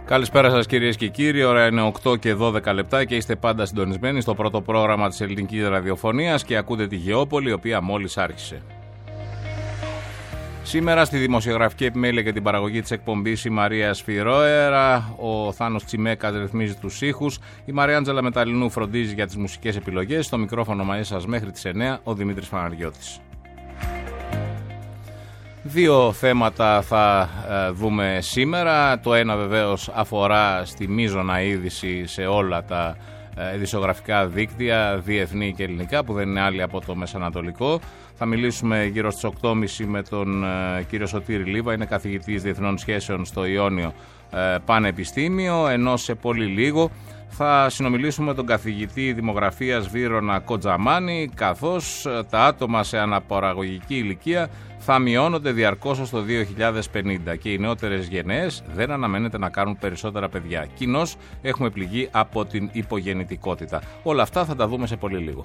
Καλησπέρα σας κυρίες και κύριοι, ώρα είναι 8 και 12 λεπτά και είστε πάντα συντονισμένοι στο πρώτο πρόγραμμα της ελληνικής ραδιοφωνίας και ακούτε τη Γεώπολη, η οποία μόλις άρχισε. Σήμερα στη δημοσιογραφική επιμέλεια και την παραγωγή της εκπομπής η Μαρία Σφυρόερα, ο Θάνος Τσιμέκας ρυθμίζει τους ήχους, η Μαριάντζελα Μεταλλινού φροντίζει για τις μουσικές επιλογές, στο μικρόφωνο μαζί σας μέχρι τις 9 ο Δημήτρης Παναγιώτης. Δύο θέματα θα δούμε σήμερα. Το ένα βεβαίως αφορά στη μείζωνα είδηση σε όλα τα ειδησιογραφικά δίκτυα, διεθνή και ελληνικά, που δεν είναι άλλη από το Μεσανατολικό. Θα μιλήσουμε γύρω στις 8.30 με τον κύριο Σωτήρη Λίβα, είναι καθηγητής διεθνών σχέσεων στο Ιόνιο Πανεπιστήμιο, ενώ σε πολύ λίγο θα συνομιλήσουμε με τον καθηγητή δημογραφίας Βύρωνα Κοντζαμάνη, καθώς τα άτομα σε αναπαραγωγική ηλικία θα μειώνονται διαρκώς ως το 2050 και οι νεότερες γενναίες δεν αναμένεται να κάνουν περισσότερα παιδιά. Κοινώς έχουμε πληγεί από την υπογεννητικότητα. Όλα αυτά θα τα δούμε σε πολύ λίγο.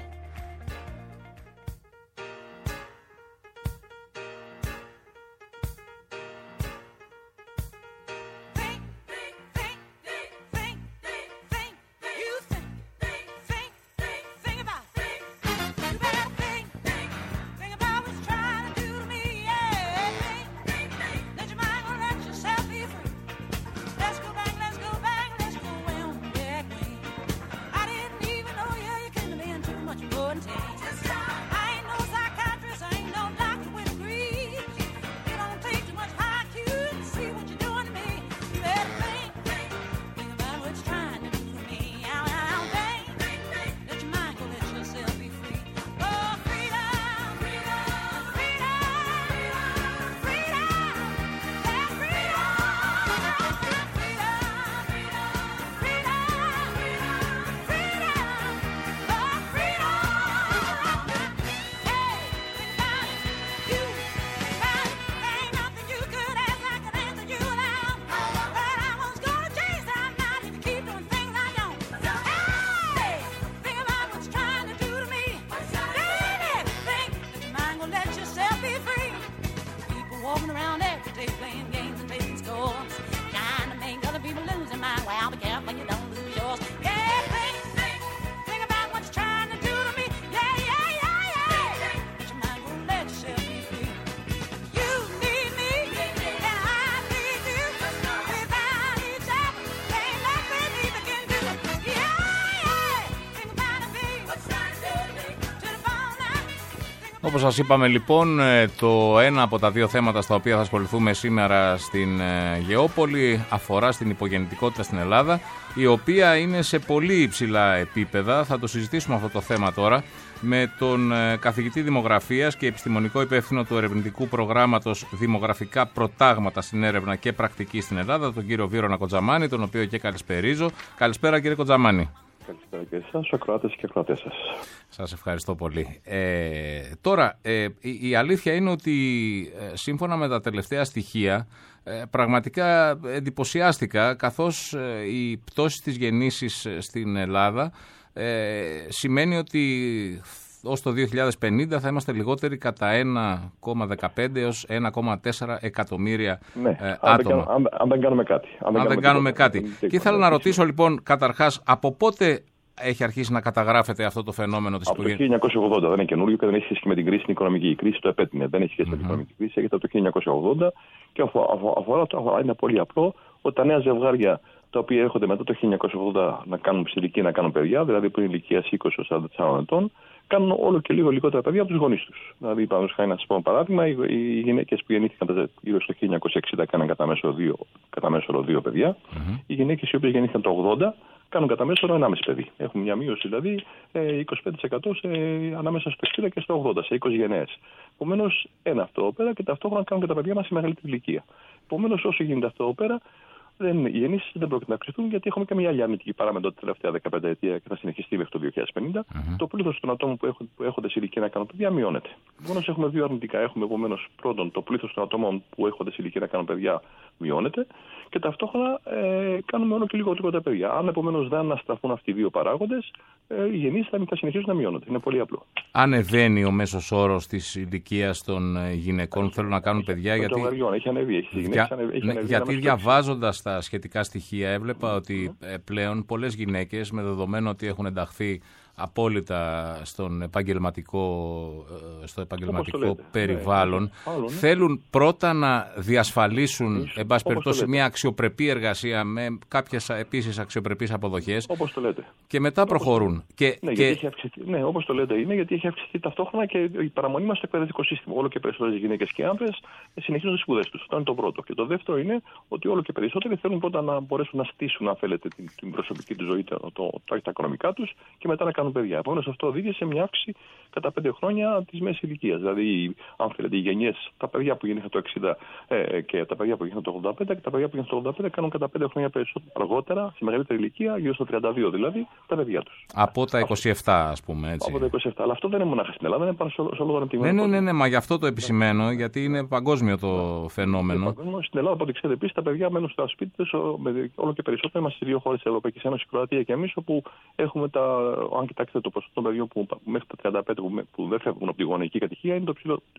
Όπως σας είπαμε λοιπόν, το ένα από τα δύο θέματα στα οποία θα ασχοληθούμε σήμερα στην Γεώπολη αφορά στην υπογεννητικότητα στην Ελλάδα, η οποία είναι σε πολύ υψηλά επίπεδα. Θα το συζητήσουμε αυτό το θέμα τώρα με τον καθηγητή δημογραφίας και επιστημονικό υπεύθυνο του ερευνητικού προγράμματος Δημογραφικά Προτάγματα στην Έρευνα και Πρακτική στην Ελλάδα, τον κύριο Βύρωνα Κοντζαμάνη, τον οποίο και καλησπερίζω. Καλησπέρα κύριε Κοντζαμάνη. Καλησπέρα και εσάς, ακροάτες και ακροατές σας. Σας ευχαριστώ πολύ. Τώρα, η αλήθεια είναι ότι σύμφωνα με τα τελευταία στοιχεία, πραγματικά εντυπωσιάστηκα, καθώς η πτώση της γεννήσης στην Ελλάδα σημαίνει ότι ως το 2050 θα είμαστε λιγότεροι κατά 1,15 έως 1,4 εκατομμύρια άτομα. Αν δεν κάνουμε κάτι. Αν δεν κάνουμε κάτι. Και ήθελα να ρωτήσω λοιπόν καταρχάς, από πότε έχει αρχίσει να καταγράφεται αυτό το φαινόμενο της υπογεννητικότητας? Από το 1980, δεν είναι καινούριο και δεν έχει σχέση με την κρίση, την οικονομική. Η κρίση το επέτεινε. Δεν έχει σχέση με την οικονομική κρίση. Έχετε από το 1980 και αφορά, είναι πολύ απλό, ότι τα νέα ζευγάρια τα οποία έρχονται μετά το 1980 να κάνουν ψηλική, να κάνουν παιδιά, δηλαδή πριν ηλικία 20-44 ετών, κάνουν όλο και λίγο λιγότερα παιδιά από τους γονείς τους. Δηλαδή, παραδείγματος χάρη, να σας πω ένα παράδειγμα, οι γυναίκες που γεννήθηκαν γύρω στο 1960 κάναν κατά μέσο 2 παιδιά. Οι γυναίκες οι οποίες γεννήθηκαν το 80 κάνουν κατά μέσο 1,5 παιδί. Έχουμε μια μείωση δηλαδή 25% ανάμεσα στο 60 και στο 80, σε 20 γενναίες. Επομένως, ένα αυτό πέρα και ταυτόχρονα κάνουν και τα παιδιά μας σε μεγαλύτερη ηλικία. Επομένως, όσο γίνεται αυτό πέρα, οι γεννήσεις δεν πρόκειται να αυξηθούν, γιατί έχουμε και μια άλλη αρνητική παράμετρο τα τελευταία 15 ετία και θα συνεχιστεί μέχρι το 2050. Το πλήθος των ατόμων που έχονται σε ηλικία να κάνουν παιδιά μειώνεται. Επομένως, έχουμε δύο αρνητικά. Έχουμε επομένως πρώτον το πλήθος των ατόμων που έχονται σε ηλικία να κάνουν παιδιά μειώνεται και ταυτόχρονα κάνουμε όλο και λιγότερα παιδιά. Αν επομένως δεν αναστραφούν αυτοί οι δύο παράγοντες, οι γεννήσεις θα συνεχίσουν να μειώνονται. Είναι πολύ απλό. Ανεβαίνει ο μέσος όρος της ηλικίας των γυναικών που θέλουν να κάνουν παιδιά? Έχει ανεβεί. Γιατί διαβάζοντας στα σχετικά στοιχεία έβλεπα ότι πλέον πολλές γυναίκες, με δεδομένο ότι έχουν ενταχθεί απόλυτα στο επαγγελματικό περιβάλλον, θέλουν πρώτα να διασφαλίσουν, εν πάση περιπτώσει, μια αξιοπρεπή εργασία με κάποιες επίσης αξιοπρεπείς αποδοχές. Όπως το λέτε. Και μετά προχωρούν. Ναι, όπως το λέτε είναι, γιατί έχει αυξηθεί ταυτόχρονα και η παραμονή μας στο εκπαιδευτικό σύστημα. Όλο και περισσότερες γυναίκες και άντρες συνεχίζουν τις σπουδές τους. Αυτό είναι το πρώτο. Και το δεύτερο είναι ότι όλο και περισσότεροι θέλουν πρώτα να μπορέσουν να στήσουν, αν θέλετε, την προσωπική του ζωή, τα οικονομικά τους και μετά να κάνουν παιδιά. Επομένως, αυτό οδήγησε σε μια αύξηση κατά 5 χρόνια της μέσης ηλικίας. Δηλαδή, αν θέλετε, οι γενιές, τα παιδιά που γεννήθηκαν το 60 και τα παιδιά που γεννήθηκαν το 85 και τα παιδιά που γεννήθηκαν το 85 κάνουν κατά 5 χρόνια περισσότερο αργότερα, σε μεγαλύτερη ηλικία, γύρω στο 32 δηλαδή, τα παιδιά τους. Από τα 27, ας πούμε, έτσι. Από τα 27. Αλλά αυτό δεν είναι μονάχα στην Ελλάδα, είναι πάνω σε όλο το αναπτυγμένο. Ναι, μα γι' αυτό το επισημαίνω, γιατί είναι παγκόσμιο το φαινόμενο. Στην Ελλάδα, από ό,τι ξέρετε, επίσης, τα παιδιά μένουν στα σπίτια τους όλο και περισσότερο. Είμαστε στις δύο χώρες της Ευρωπαϊκής Ένωσης, Κροατία και εμείς, όπου έχουμε αν κοιτάξετε το ποσοστό των παιδιών που μέχρι τα 35 που δεν φεύγουν από τη γονεϊκή κατοικία, είναι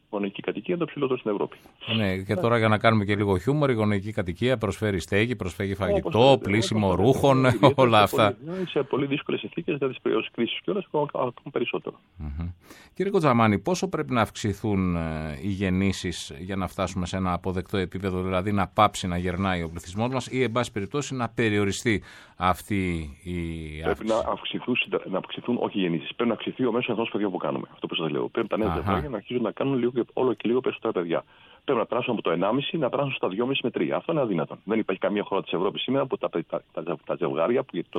το ψηλότερο στην Ευρώπη. Ναι, και τώρα για να κάνουμε και λίγο χιούμορ, η γονεϊκή κατοικία προσφέρει στέγη, προσφέρει φαγητό, πλήσιμο ρούχων, όλα αυτά. Σε πολύ δύσκολες συνθήκες, δηλαδή στις περιόδους κρίσης κιόλας, ακόμα περισσότερο. Κύριε Κοτζαμάνη, πόσο πρέπει να αυξηθούν οι γεννήσεις για να φτάσουμε σε ένα αποδεκτό επίπεδο, δηλαδή να πάψει να γερνάει ο πληθυσμός μας ή, εν πάση περιπτώσει, να περιοριστεί αυτή η αύξηση? Πρέπει να αυξηθούν όχι οι γεννήσεις. Πρέπει να αυξηθεί ο μέσος αριθμός παιδιών που κάνουμε. Αυτό που σας λέω. Πρέπει τα νέα ζευγάρια να αρχίσουν να κάνουν όλο και λίγο περισσότερα παιδιά. Πρέπει να περάσουν από το 1,5 να περάσουν στα 2,5 με 3. Αυτό είναι αδύνατο. Δεν υπάρχει καμία χώρα της Ευρώπης σήμερα που τα ζευγάρια,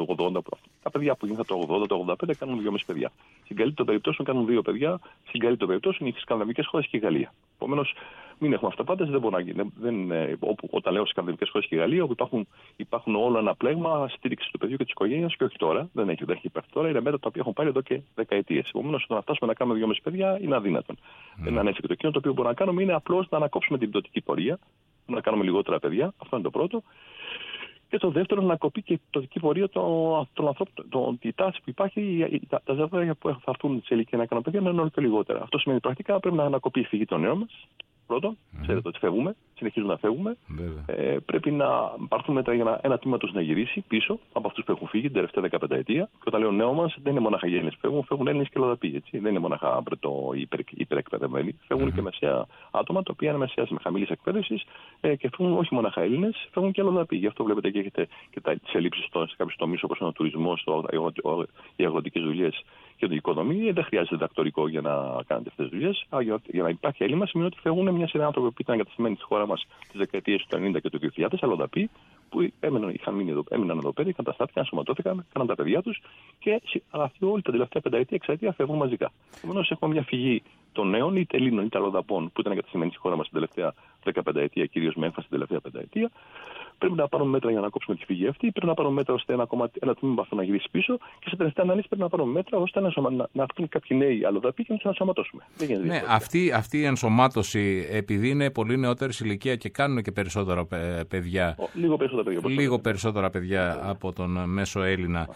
τα παιδιά που γίνονται το 80, το 85 κάνουν 2,5 παιδιά. Στην καλύτερη των περιπτώσεων κάνουν 2 παιδιά. Στην καλύτερη των περιπτώσεων είναι οι σκανδιναβικές χώρες και η Γαλλία. Επομένως, μην έχουμε αυταπάτες, δεν μπορεί να γίνει. Όταν λέω σκανδιναβικές χώρες και η Γαλλία, όπου υπάρχουν όλο ένα πλέγμα στήριξη του παιδιού και της οικογένειας και όχι τώρα. Δεν έχει υπέρ τώρα. Είναι μέτρα τα οποία έχουν πάρει εδώ και δεκαετίες. Επομένως, όταν φτάσουμε να κάνουμε 2,5 παιδιά είναι αδύνατον. Δεν είναι ανέφικτο. Εκείνο το οποίο μπορούμε να κάνουμε είναι απλώς να ανακόψουμε την πτωτική πορεία, να κάνουμε λιγότερα παιδιά. Αυτό είναι το πρώτο. Και το δεύτερο, να κοπεί και η πτωτική πορεία των ανθρώπων. Η τάση που υπάρχει, τα ζευγάρια που θα έρθουν σε ηλικία να κάνουν παιδιά να είναι όλο και λιγότερα. Αυτό σημαίνει πρακτικά πρέπει να ανακοπεί η φυγή των νέων μας. Πρώτον, ξέρετε ότι φεύγουμε, συνεχίζουμε να φεύγουμε. Πρέπει να πάρθουν μέτρα για ένα τμήμα τους να γυρίσει πίσω από αυτούς που έχουν φύγει την τελευταία 15 ετία. Και όταν λέω νέο μας, δεν είναι μονάχα Έλληνες που φεύγουν Έλληνες και Ελλαδαποί. Δεν είναι μονάχα υπερεκπαιδευμένοι. Φεύγουν και μεσαία άτομα, τα οποία είναι μεσαίας με χαμηλής εκπαίδευσης και φεύγουν όχι μονάχα Έλληνες, φεύγουν και Ελλαδαποί. Γι' αυτό βλέπετε και έχετε και τις ελλείψεις σε κάποιους τομείς όπως είναι ο τουρισμός, οι αγροτικές δουλειές και η οικονομία. Δεν χρειάζεται διδακτορικό για να κάνετε αυτές τις δουλειές. Για να υπάρχει έλλειμμα σημαίνει ότι φεύγουν μια σειρά άνθρωποι που ήταν εγκαταστημένοι στη χώρα μας τις δεκαετίες του 90 και του 2000, αλλοδαποί, που έμειναν εδώ πέρα, καταστάθηκαν, ενσωματώθηκαν, κάναν τα παιδιά τους και αυτοί όλοι τα τελευταία πενταετία, εξαετία φεύγουν μαζικά. Επομένως, έχουμε μια φυγή των νέων, είτε Ελλήνων είτε αλλοδαπών, που ήταν εγκαταστημένοι στη χώρα μας την τελευταία 15 ετία, κυρίως με έμφαση την τελευταία πενταετία. Πρέπει να πάρουμε μέτρα για να κόψουμε τη φυγή αυτή. Πρέπει να πάρουμε μέτρα ώστε ένα τμήμα αυτό να γυρίσει πίσω. Και σε τελευταία ανάλυση πρέπει να πάρουμε μέτρα ώστε να έρθουν κάποιοι νέοι αλλοδαποί και να του ενσωματώσουμε. Ναι, αυτή η ενσωμάτωση, επειδή είναι πολύ νεότερη ηλικία και κάνουν και περισσότερα παιδιά. Λίγο περισσότερα παιδιά από τον μέσο Έλληνα.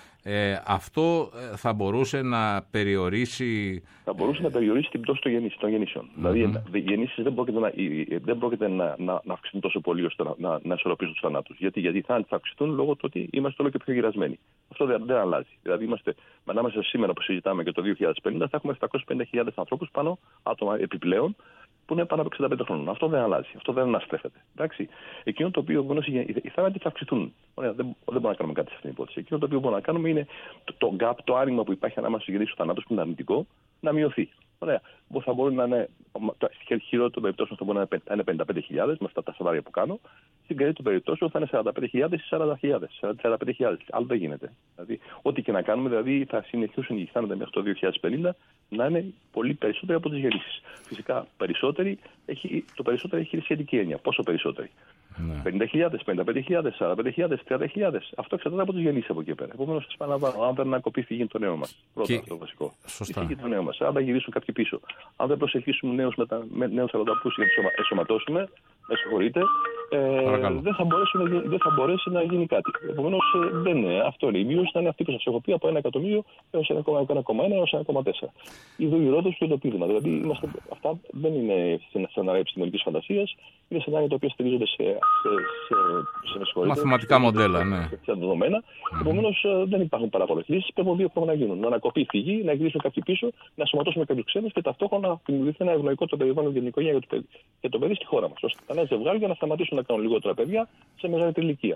Αυτό θα μπορούσε να περιορίσει. Θα μπορούσε να περιορίσει την πτώση των γεννήσεων. Δηλαδή, οι γεννήσεις δεν πρόκειται να αυξηθούν τόσο πολύ ώστε να ισορροπήσουν τους θανάτους. Γιατί θα αυξηθούν λόγω του ότι είμαστε όλο και πιο γυρασμένοι. Αυτό δεν αλλάζει. Δηλαδή, ανάμεσα σήμερα που συζητάμε και το 2050 θα έχουμε 750.000 ανθρώπους άτομα επιπλέον, που είναι πάνω από 65 χρόνων. Αυτό δεν αλλάζει. Αυτό δεν αναστρέφεται. Εντάξει. Εκείνο το οποίο οι θάνατοι θα αυξηθούν. Ωραία, δεν μπορούμε να κάνουμε κάτι σε αυτήν την υπόθεση. Εκείνο το οποίο μπορούμε να κάνουμε είναι το gap, το άνοιγμα που υπάρχει ανάμεσα στους γεννήσεις του θανάτου, που είναι αρνητικό, να μειωθεί. Ωραία. Θα μπορεί να είναι. Χειρότερο των περιπτώσεων θα μπορεί να είναι 55.000 με αυτά τα σενάρια που κάνω. Στην καλύτερη των περιπτώσεων θα είναι 45.000 ή 40.000. Άλλο δεν γίνεται. Δηλαδή, ό,τι και να κάνουμε, δηλαδή, θα συνεχίσουν οι θάνατοι μέχρι το 2050 να είναι πολύ περισσότεροι από τις γεννήσεις. Φυσικά, το περισσότερο έχει σχετική έννοια. Πόσο περισσότεροι? 50.000, 55.000, 45.000, 30.000. Αυτό εξαρτάται από τις γεννήσεις από εκεί πέρα. Επομένως, σας παραλαμβάνω, αν δεν ανακοπεί η φυγή των νέων μας. Πρώτα, αυτό το βασικό. Η φυγή των νέων μας. Αν δεν γυρίσουν κάποιοι πίσω. Αν δεν προσελκύσουμε νέους αλλοδαπούς για να τους ενσωματώσουμε, με συγχωρείτε, δεν θα μπορέσει να γίνει κάτι. Επομένως, αυτό είναι. Η μείωση θα είναι αυτή που σας έχω πει, από 1 εκατομμύριο έως 1,1 έως 1,4. Η δοηρόδοση και το πείγμα. Δηλαδή, αυτά δεν είναι σενάρια επιστημονικής φαντασίας. Είναι σενάρια τα οποία στηρίζονται σε μαθηματικά μοντέλα, ναι. Σε δεδομένα. Επομένως, δεν υπάρχουν πάρα πολλές λύσεις. Πρέπει δύο πράγματα να γίνουν. Να ανακοπεί η φυγή, να γυρίσουν κάποιοι πίσω, να σωματώσουμε κάποιους ξένους και ταυτόχρονα να δημιουργηθεί ένα ευνοϊκό το περιβάλλον για την οικογένεια και το παιδί στη χώρα μας. Ώστε τα νέα ζευγάρια να σταματήσουν να κάνουν λιγότερα παιδιά σε μεγαλύτερη ηλικία.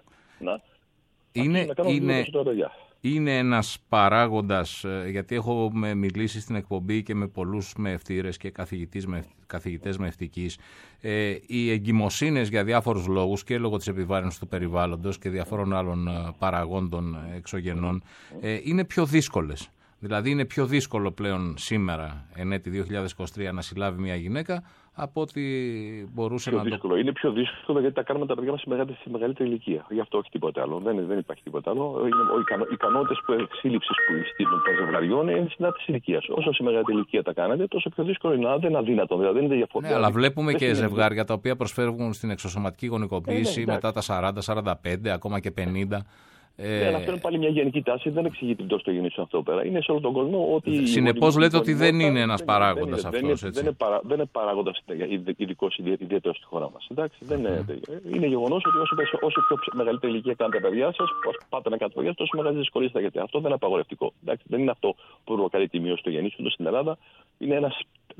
Είναι ένας παράγοντας, γιατί έχω μιλήσει στην εκπομπή και με πολλούς μευτήρες και καθηγητές μευτικής, οι εγκυμοσύνες για διάφορους λόγους και λόγω της επιβάρυνσης του περιβάλλοντος και διαφόρων άλλων παραγόντων εξωγενών είναι πιο δύσκολες. Δηλαδή είναι πιο δύσκολο πλέον σήμερα, εν έτη 2023, να συλλάβει μια γυναίκα από ότι μπορούσε να το... Είναι πιο δύσκολο γιατί τα κάνουμε τα παιδιά μας σε μεγαλύτερη ηλικία. Γι' αυτό όχι τίποτα άλλο. Δεν υπάρχει τίποτα άλλο. Οι ικανότητες σύλληψης που στείλουν των ζευγαριών είναι συνάρτηση ηλικίας. Όσο σε μεγαλύτερη ηλικία τα κάνετε, τόσο πιο δύσκολο είναι. Δεν είναι αδύνατο. Δηλαδή δεν είναι διαφορετικό. Ναι, αλλά βλέπουμε και ζευγάρια τα οποία προσφεύγουν στην εξωσωματική γονικοποίηση μετά τα 40, 45, ακόμα και 50. Αυτό είναι πάλι μια γενική τάση, δεν εξηγεί την πτώση του γεννήσεων αυτό πέρα. Είναι σε όλο τον κόσμο ότι. Συνεπώς λέτε ότι δεν είναι ένας παράγοντας αυτός. Δεν είναι παράγοντας ειδικός ιδιαίτερος στη χώρα μας. Είναι γεγονός ότι όσο πιο μεγαλύτερη ηλικία κάνετε τα παιδιά σας, πάτε να κάνετε παιδιά, τόσο μεγαλύτερη δυσκολία θα έχετε. Αυτό δεν είναι απαγορευτικό. Δεν είναι αυτό που προκαλεί τη μείωση του γεννήσεων στην Ελλάδα. Είναι ένας.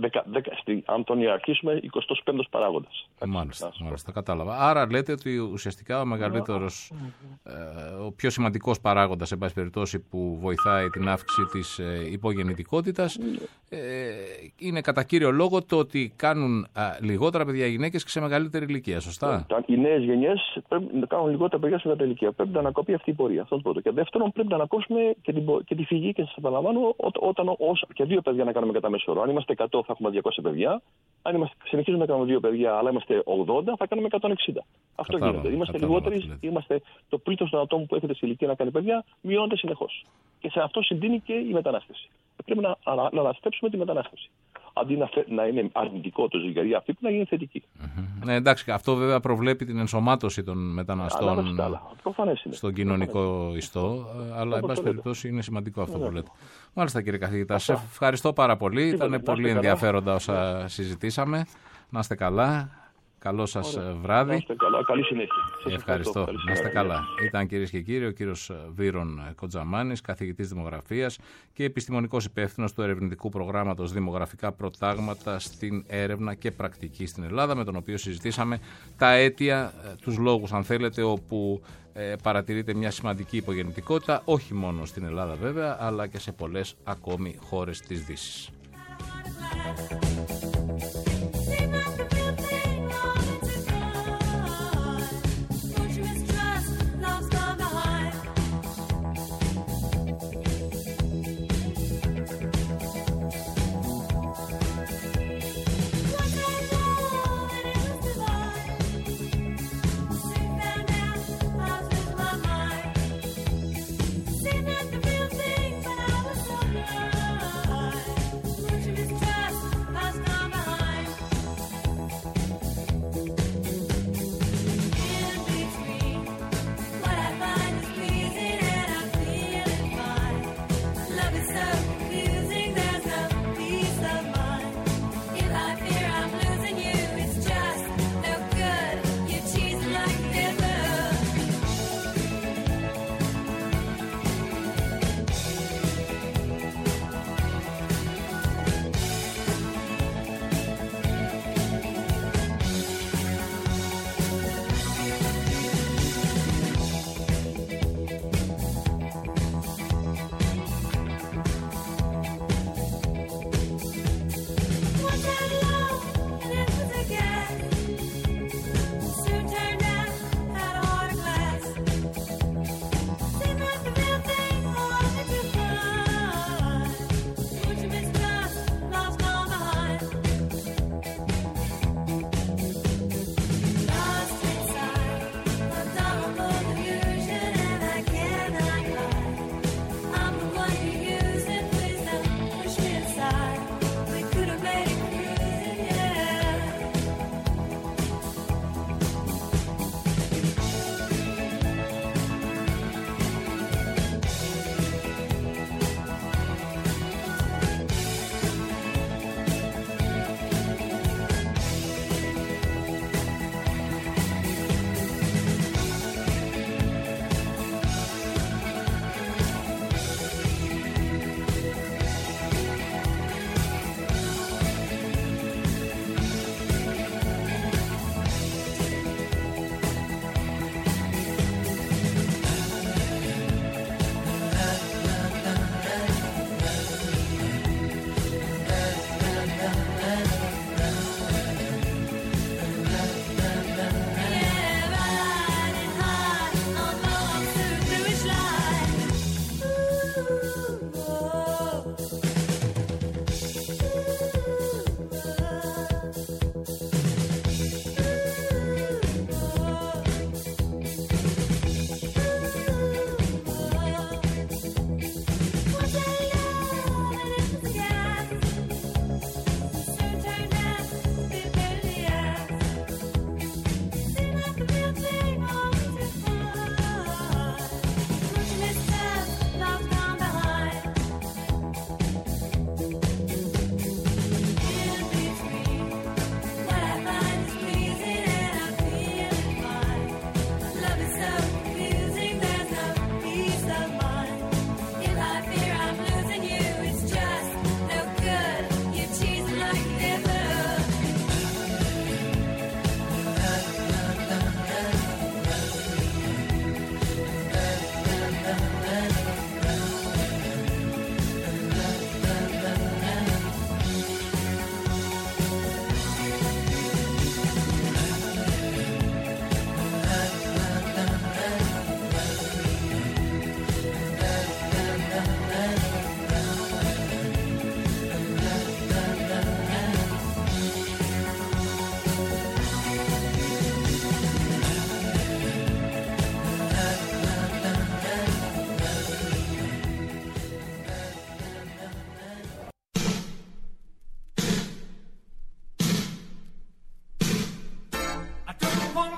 Αν τον ιεραρχήσουμε, 25ος παράγοντας. Μάλιστα, κατάλαβα. Άρα λέτε ότι ουσιαστικά ο μεγαλύτερος, ο πιο σημαντικός παράγοντας, εν πάση περιπτώσει, που βοηθάει την αύξηση της υπογεννητικότητας είναι κατά κύριο λόγο το ότι κάνουν λιγότερα παιδιά γυναίκες και σε μεγαλύτερη ηλικία. Σωστά. Οι νέες γενιές πρέπει να κάνουν λιγότερα παιδιά σε μεγαλύτερη ηλικία. Πρέπει να ανακοπεί αυτή η πορεία. Αυτό είναι πρώτο. Και δεύτερον, πρέπει να ανακόψουμε και τη φυγή. Και σας επαναλαμβάνω, όταν και δύο παιδιά να κάνουμε κατά μέσο όρο. Αν είμαστε 100, θα έχουμε 200 παιδιά. Αν συνεχίζουμε να κάνουμε 2 παιδιά, αλλά είμαστε 80, θα κάνουμε 160. Αυτό γίνεται. Είμαστε λιγότεροι, το πλήθος των ατόμων που έχετε σε ηλικία να κάνει παιδιά μειώνεται συνεχώς. Και σε αυτό συντείνει και η μετανάστευση. Πρέπει να αναστρέψουμε τη μετανάστευση. Αντί να είναι αρνητικό το ζυγαρί αυτή, να γίνει θετική. Ναι, εντάξει, αυτό βέβαια προβλέπει την ενσωμάτωση των μεταναστών στον κοινωνικό ιστό, αλλά εν πάση περιπτώσει είναι σημαντικό αυτό που λέτε. Μάλιστα, κύριε καθηγητά, σε ευχαριστώ πάρα πολύ. Ήταν πολύ ενδιαφέροντα όσα συζητήσαμε. Να είστε καλά. Καλό σας βράδυ. Να είστε καλά. Καλή συνέχεια. Ευχαριστώ. Να είστε καλά. Ήταν, κυρίες και κύριοι, ο κύριος Βύρον Κοντζαμάνης, καθηγητής δημογραφίας και επιστημονικός υπεύθυνος του ερευνητικού προγράμματος Δημογραφικά Προτάγματα στην έρευνα και πρακτική στην Ελλάδα, με τον οποίο συζητήσαμε τα αίτια, τους λόγους, αν θέλετε, όπου παρατηρείται μια σημαντική υπογεννητικότητα, όχι μόνο στην Ελλάδα βέβαια, αλλά και σε πολλές ακόμη χώρες της Δύσης.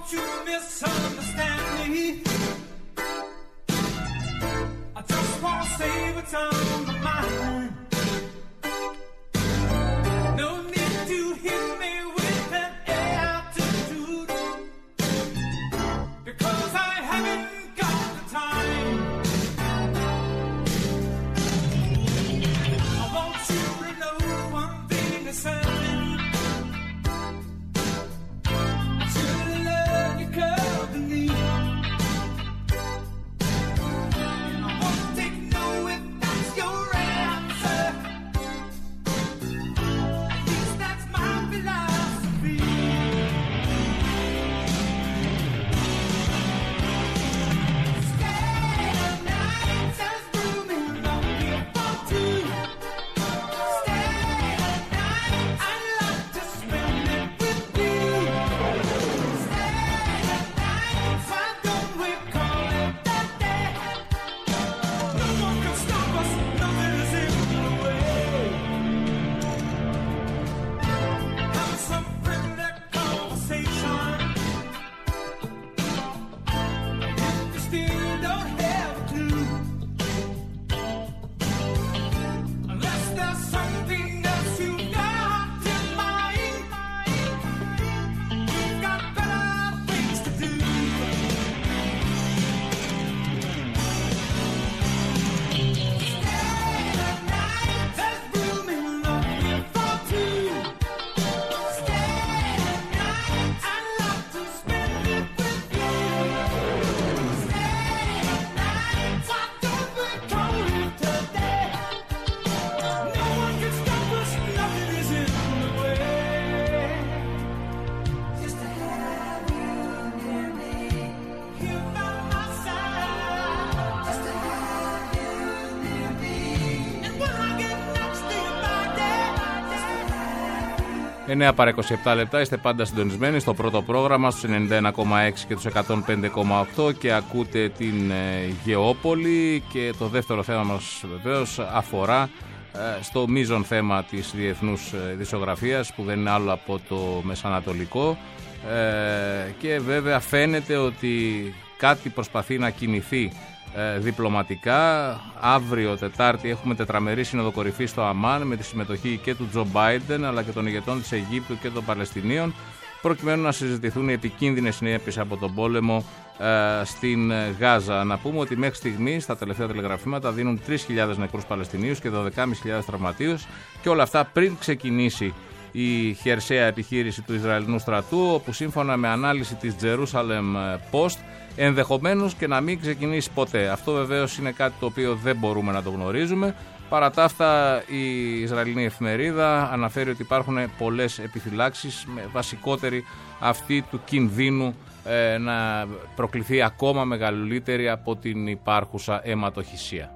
you misunderstand me. I just wanna say what's on my mind. No need to hit me with an attitude, because I haven't got the time. I want you to know one thing is certain. I truly love your company. I won't take no if that's your answer. At least that's my philosophy. Stay the night, there's room enough here for two. Stay the night, I'd love to spend it with you. Stay the night, why don't we call it that day? No one can stop us, nothing is in the way. Have some friendly conversation. If you still don't have to, unless there's something else you've got in mind, you've got better things to do. Stay the night, there's room enough here for two. Stay the night, I'd love to spend it with you. Stay the night, why don't we call it today? No one can stop us, nothing is in the way. Just to have you near me, here by my side. Just to have you near me, and when I get next to your body, just to have you. 9 παρά 27 λεπτά, είστε πάντα συντονισμένοι στο πρώτο πρόγραμμα στους 91,6 και τους 105,8 και ακούτε την Γεώπολη, και το δεύτερο θέμα μας βεβαίως αφορά στο μείζον θέμα της διεθνούς ειδησιογραφίας, που δεν είναι άλλο από το μεσανατολικό, και βέβαια φαίνεται ότι κάτι προσπαθεί να κινηθεί διπλωματικά. Αύριο Τετάρτη έχουμε τετραμερή σύνοδο κορυφή στο Αμάν με τη συμμετοχή και του Τζο Μπάιντεν αλλά και των ηγετών της Αιγύπτου και των Παλαιστινίων, προκειμένου να συζητηθούν οι επικίνδυνες συνέπειες από τον πόλεμο στην Γάζα. Να πούμε ότι μέχρι στιγμής τα τελευταία τηλεγραφήματα δίνουν 3.000 νεκρούς Παλαιστινίους και 12.500 τραυματίους, και όλα αυτά πριν ξεκινήσει η χερσαία επιχείρηση του Ισραηλινού στρατού, όπου σύμφωνα με ανάλυση της Jerusalem Post ενδεχομένως και να μην ξεκινήσει ποτέ. Αυτό βεβαίως είναι κάτι το οποίο δεν μπορούμε να το γνωρίζουμε. Παρά τα αυτά, η Ισραηλινή εφημερίδα αναφέρει ότι υπάρχουν πολλές επιφυλάξεις, με βασικότερη αυτή του κινδύνου να προκληθεί ακόμα μεγαλύτερη από την υπάρχουσα αιματοχυσία.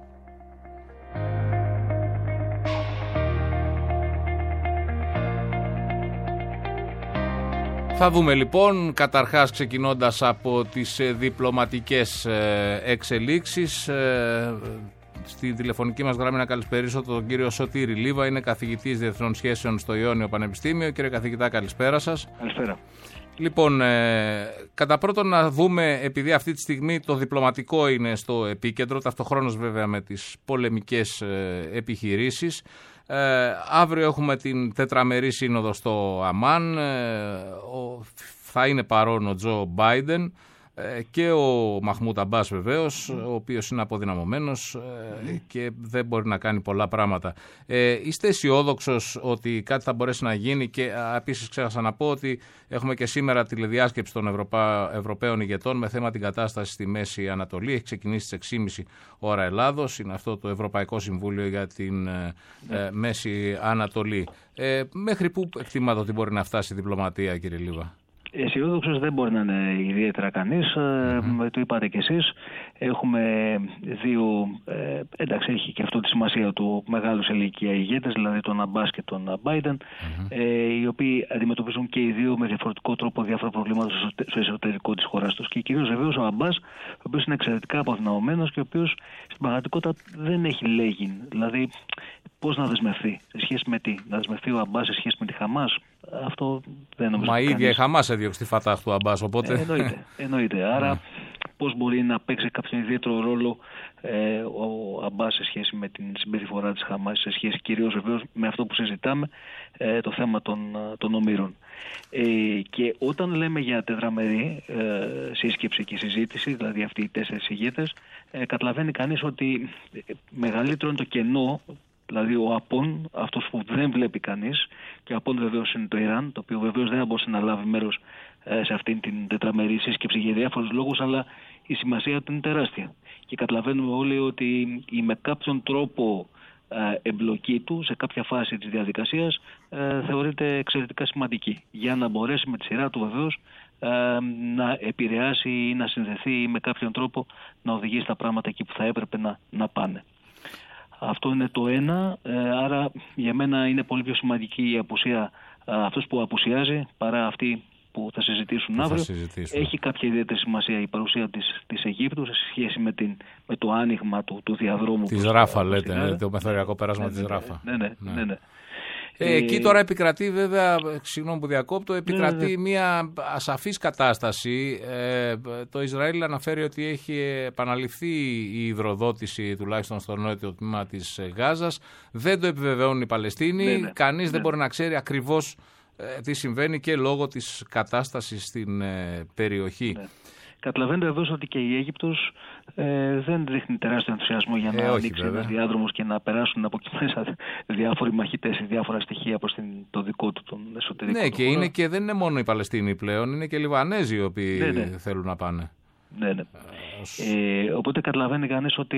Θα δούμε λοιπόν, καταρχάς ξεκινώντας από τις διπλωματικές εξελίξεις. Στη τηλεφωνική μας γραμμή να καλησπερίσω τον κύριο Σωτήρη Λίβα, είναι καθηγητής Διεθνών Σχέσεων στο Ιόνιο Πανεπιστήμιο. Κύριε καθηγητά, καλησπέρα σας. Καλησπέρα. Λοιπόν, κατά πρώτον να δούμε, επειδή αυτή τη στιγμή το διπλωματικό είναι στο επίκεντρο, ταυτοχρόνως βέβαια με τις πολεμικές επιχειρήσεις. Αύριο έχουμε την τετραμερή σύνοδο στο Αμάν, θα είναι παρόν ο Τζο Μπάιντεν και ο Μαχμούντ Αμπάς βεβαίως, ο οποίος είναι αποδυναμωμένος και δεν μπορεί να κάνει πολλά πράγματα. Είστε αισιόδοξος ότι κάτι θα μπορέσει να γίνει? Και επίσης ξέχασα να πω ότι έχουμε και σήμερα τηλεδιάσκεψη των Ευρωπαίων ηγετών με θέμα την κατάσταση στη Μέση Ανατολή. Έχει ξεκινήσει στις 6.30 ώρα Ελλάδος. Είναι αυτό το Ευρωπαϊκό Συμβούλιο για την Μέση Ανατολή. Μέχρι πού εκτιμάτε ότι μπορεί να φτάσει η διπλωματία, κύριε Λίβα? Αισιόδοξος δεν μπορεί να είναι ιδιαίτερα κανείς. Το είπατε κι εσείς. Έχουμε δύο, εντάξει, έχει και αυτό τη σημασία του, μεγάλους σε ηλικία ηγέτες, δηλαδή τον Αμπάς και τον Μπάιντεν, οι οποίοι αντιμετωπίζουν και οι δύο με διαφορετικό τρόπο διάφορα προβλήματα στο εσωτερικό της χώρας τους. Και κυρίως βεβαίως ο Αμπάς, ο οποίος είναι εξαιρετικά αποδυναμωμένος και ο οποίος στην πραγματικότητα δεν έχει λέγειν. Δηλαδή, πώς να δεσμευτεί, σε σχέση με τι? Να δεσμευτεί ο Αμπάς σε σχέση με τη Χαμάς? αυτό δεν νομίζω. Μα η ίδια η Χαμάς έδιωξε τη Φατάχ του Αμπάς, οπότε... Εννοείται. Άρα πώς μπορεί να παίξει κάποιον ιδιαίτερο ρόλο ο Αμπάς σε σχέση με την συμπεριφορά της Χαμάς, σε σχέση κυρίως βεβαίως με αυτό που συζητάμε, το θέμα των ομήρων. Και όταν λέμε για τετραμερή σύσκεψη και συζήτηση, δηλαδή αυτοί οι 4 ηγέτες, καταλαβαίνει κανείς ότι μεγαλύτερο είναι το κενό, δηλαδή ο Απών, αυτός που δεν βλέπει κανείς, και ο Απών βεβαίως είναι το Ιράν, το οποίο βεβαίως δεν θα μπορούσε να λάβει μέρος σε αυτήν την τετραμερή σύσκεψη για διάφορους λόγους, αλλά η σημασία του είναι τεράστια. Και καταλαβαίνουμε όλοι ότι με κάποιον τρόπο εμπλοκή του σε κάποια φάση της διαδικασίας θεωρείται εξαιρετικά σημαντική, για να μπορέσει με τη σειρά του βεβαίως να επηρεάσει ή να συνδεθεί με κάποιον τρόπο να οδηγήσει τα πράγματα εκεί που θα έπρεπε να πάνε. Αυτό είναι το ένα, άρα για μένα είναι πολύ πιο σημαντική η απουσία, αυτός που απουσιάζει παρά αυτή που θα συζητήσουν αύριο. Έχει κάποια ιδιαίτερη σημασία η παρουσία της Αιγύπτου σε σχέση με το άνοιγμα του διαδρόμου. Της Ράφα λέτε, το μεθοριακό πέρασμα της Ράφα. Ναι. Εκεί τώρα επικρατεί βέβαια, συγγνώμη που διακόπτω, επικρατεί μια ασαφής κατάσταση. Το Ισραήλ αναφέρει ότι έχει επαναληφθεί η υδροδότηση τουλάχιστον στο νότιο τμήμα της Γάζας. Δεν το επιβεβαιώνουν οι Παλαιστίνοι. Κανείς δεν μπορεί να ξέρει ακριβώς τι συμβαίνει και λόγω της κατάστασης στην περιοχή. Καταλαβαίνετε βεβαίως ότι και η Αίγυπτος δεν δείχνει τεράστιο ενθουσιασμό για να ανοίξει ένας διάδρομος και να περάσουν από εκεί μέσα διάφοροι μαχητές ή διάφορα στοιχεία προς το δικό του τον εσωτερικό. Ναι, και δεν είναι μόνο οι Παλαιστίνοι πλέον, είναι και οι Λιβανέζοι οι οποίοι θέλουν να πάνε. Ναι. Οπότε καταλαβαίνει κανείς ότι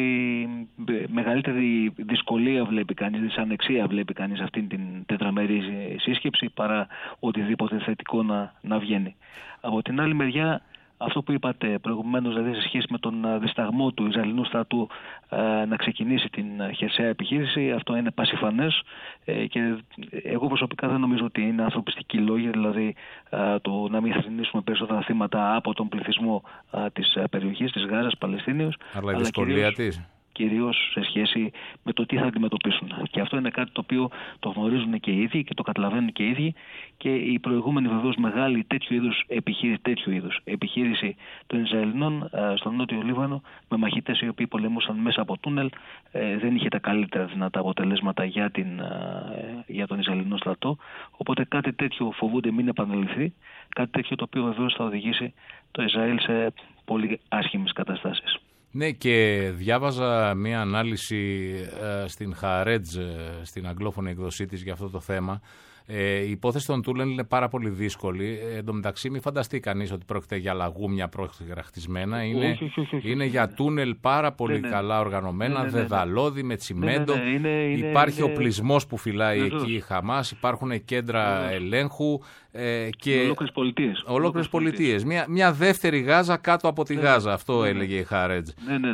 μεγαλύτερη δυσκολία βλέπει κανείς, δυσανεξία βλέπει κανείς αυτήν την τετραμερή σύσκεψη παρά οτιδήποτε θετικό να βγαίνει. Από την άλλη μεριά, αυτό που είπατε προηγουμένως, δηλαδή σε σχέση με τον δισταγμό του Ισραηλινού στρατού να ξεκινήσει την χερσαία επιχείρηση, αυτό είναι πασιφανές και εγώ προσωπικά δεν νομίζω ότι είναι ανθρωπιστική λόγη, δηλαδή το να μην θρηνήσουμε περισσότερα θύματα από τον πληθυσμό της περιοχής της Γάζας, Παλαιστίνιος, αλλά η δυσκολία της. Κυρίως σε σχέση με το τι θα αντιμετωπίσουν. Και αυτό είναι κάτι το οποίο το γνωρίζουν και οι ίδιοι και το καταλαβαίνουν και οι ίδιοι, και η προηγούμενη βεβαίως μεγάλη τέτοιου είδους επιχείρηση των Ισραηλινών στο νότιο Λίβανο με μαχητές οι οποίοι πολεμούσαν μέσα από τούνελ δεν είχε τα καλύτερα δυνατά αποτελέσματα για τον Ισραηλινό στρατό, οπότε κάτι τέτοιο φοβούνται μην επαναληφθεί, κάτι τέτοιο το οποίο βεβαίως θα οδηγήσει το Ισραήλ σε πολύ άσχημες καταστάσεις. Ναι, και διάβαζα μία ανάλυση στην Χααρέτζ, στην αγγλόφωνη εκδοσή της για αυτό το θέμα. Η υπόθεση των τούνελ είναι πάρα πολύ δύσκολη. Εν τω μεταξύ, μην φανταστεί κανείς ότι πρόκειται για λαγούμια προχτισμένα. Είναι για τούνελ πάρα πολύ καλά οργανωμένα, δεδαλώδη, με τσιμέντο. Υπάρχει οπλισμός που φυλάει εκεί η Χαμάς, υπάρχουν κέντρα ελέγχου. Και ολόκληρες πολιτείες. Μια δεύτερη Γάζα κάτω από τη Γάζα, αυτό έλεγε η Χααρέτζ.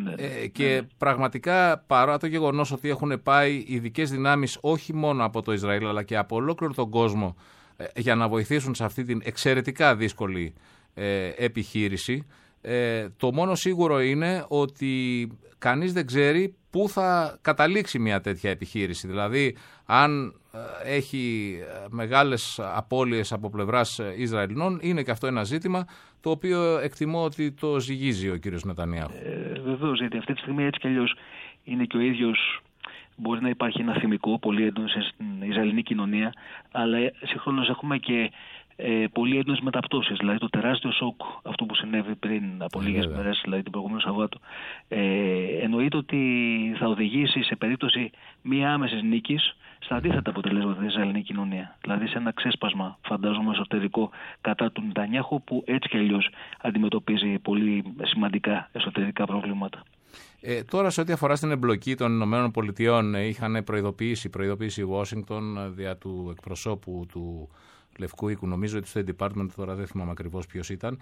Και πραγματικά, παρά το γεγονός ότι έχουν πάει ειδικές δυνάμεις όχι μόνο από το Ισραήλ αλλά και από ολόκληρο τον κόσμο για να βοηθήσουν σε αυτή την εξαιρετικά δύσκολη επιχείρηση, το μόνο σίγουρο είναι ότι κανείς δεν ξέρει πού θα καταλήξει μια τέτοια επιχείρηση. Δηλαδή, αν έχει μεγάλες απώλειες από πλευράς Ισραηλινών, είναι και αυτό ένα ζήτημα το οποίο εκτιμώ ότι το ζυγίζει ο κύριος Νετανιάχου. Βεβαίως, γιατί αυτή τη στιγμή έτσι κι αλλιώς είναι και ο ίδιος. Μπορεί να υπάρχει ένα θυμικό πολύ έντονο στην Ισραηλινή κοινωνία, αλλά συγχρόνως έχουμε και πολύ έντονες μεταπτώσεις. Δηλαδή το τεράστιο σοκ, αυτό που συνέβη πριν από λίγες μέρες, δηλαδή την προηγούμενη Σαββάτου, εννοείται ότι θα οδηγήσει σε περίπτωση μία άμεσης νίκης στα αντίθετα αποτελέσματα της Ισραηλινή κοινωνία. Δηλαδή σε ένα ξέσπασμα, φαντάζομαι, εσωτερικό κατά του Νετανιάχου, που έτσι κι αλλιώς αντιμετωπίζει πολύ σημαντικά εσωτερικά προβλήματα. Τώρα, σε ό,τι αφορά στην εμπλοκή των Ηνωμένων Πολιτειών, είχαν προειδοποιήσει η Ουάσιγκτον δια του εκπροσώπου του Λευκού Οίκου, νομίζω ότι στο State Department, τώρα δεν θυμάμαι ακριβώς ποιος ήταν,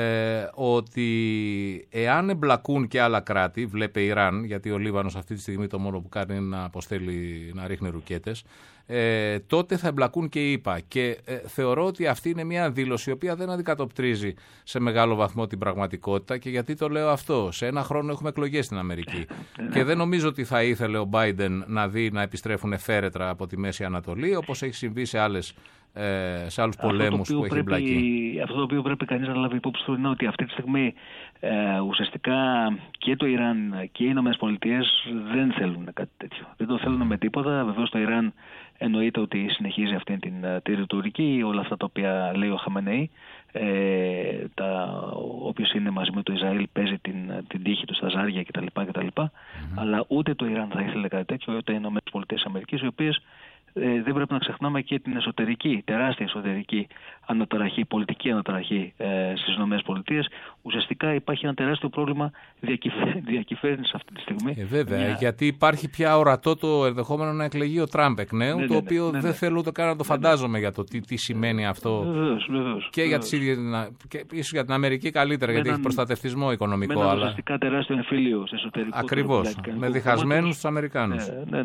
ότι εάν εμπλακούν και άλλα κράτη, βλέπε Ιράν, γιατί ο Λίβανος αυτή τη στιγμή το μόνο που κάνει είναι να αποστέλει, να ρίχνει ρουκέτες, τότε θα εμπλακούν και οι ΗΠΑ. Και θεωρώ ότι αυτή είναι μια δήλωση η οποία δεν αντικατοπτρίζει σε μεγάλο βαθμό την πραγματικότητα. Και γιατί το λέω αυτό? Σε ένα χρόνο έχουμε εκλογές στην Αμερική. Και δεν νομίζω ότι θα ήθελε ο Biden να δει να επιστρέφουν φέρετρα από τη Μέση Ανατολή, όπως έχει συμβεί σε άλλες σε άλλους πολέμους που έχει εμπλακεί. Αυτό το οποίο πρέπει κανείς να λάβει υπόψη του είναι ότι αυτή τη στιγμή ουσιαστικά και το Ιράν και οι Ηνωμένες Πολιτείες δεν θέλουν κάτι τέτοιο. Δεν το θέλουν με τίποτα. Βεβαίως το Ιράν εννοείται ότι συνεχίζει αυτή τη ρητορική, όλα αυτά τα οποία λέει ο Χαμενεή. Όποιος είναι μαζί με το Ισραήλ παίζει την τύχη του στα ζάρια κτλ. Αλλά ούτε το Ιράν θα ήθελε κάτι τέτοιο, ούτε οι Ηνωμένες Πολιτείες Αμερικής, οι οποίες δεν πρέπει να ξεχνάμε και την εσωτερική, τεράστια εσωτερική αναταραχή, πολιτική αναταραχή στις ΗΠΑ. Ουσιαστικά υπάρχει ένα τεράστιο πρόβλημα διακυβέρνησης αυτή τη στιγμή. Βέβαια, γιατί υπάρχει πια ορατό το ενδεχόμενο να εκλεγεί ο Τραμπ εκ νέου, το οποίο δεν θέλω ούτε καν να το φαντάζομαι για το τι σημαίνει αυτό. Βεβαίως. Και για τις ίδιες, και ίσως για την Αμερική καλύτερα, γιατί έχει προστατευτισμό οικονομικό. Με ένα ουσιαστικά τεράστιο εμφύλιο σε εσωτερικό. Ακριβώς. Με διχασμένους τους Αμερικάνους. Ναι.